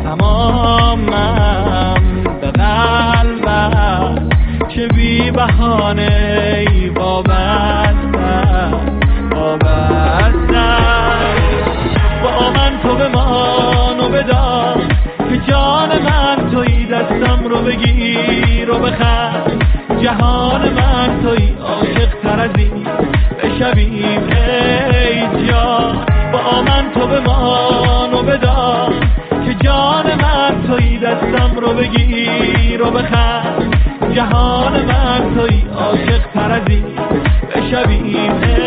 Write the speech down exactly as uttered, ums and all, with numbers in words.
تمامم به قلبم که بی بهانه ای وابستم وابستم با من تو بمان و بدار که جان من توی دستم رو بگیر و بخند جهان من توی عاشق تر از این بشویم ای جان با من تو بمان و بدار که جان من توی دستم رو بگیر و بخند جهان من توی عاشق تر از این بشویم